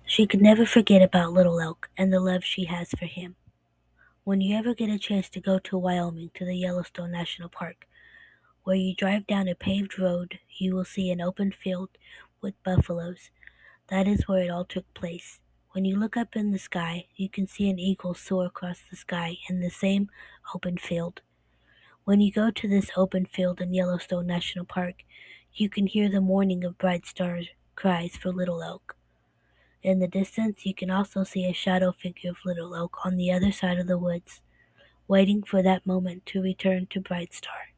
She could never forget about Little Elk and the love she has for him. When you ever get a chance to go to Wyoming to the Yellowstone National Park, where you drive down a paved road, you will see an open field with buffaloes. That is where it all took place. When you look up in the sky, you can see an eagle soar across the sky in the same open field. When you go to this open field in Yellowstone National Park, you can hear the morning of Bright Star's cries for Little Elk. In the distance, you can also see a shadow figure of Little Elk on the other side of the woods, waiting for that moment to return to Bright Star.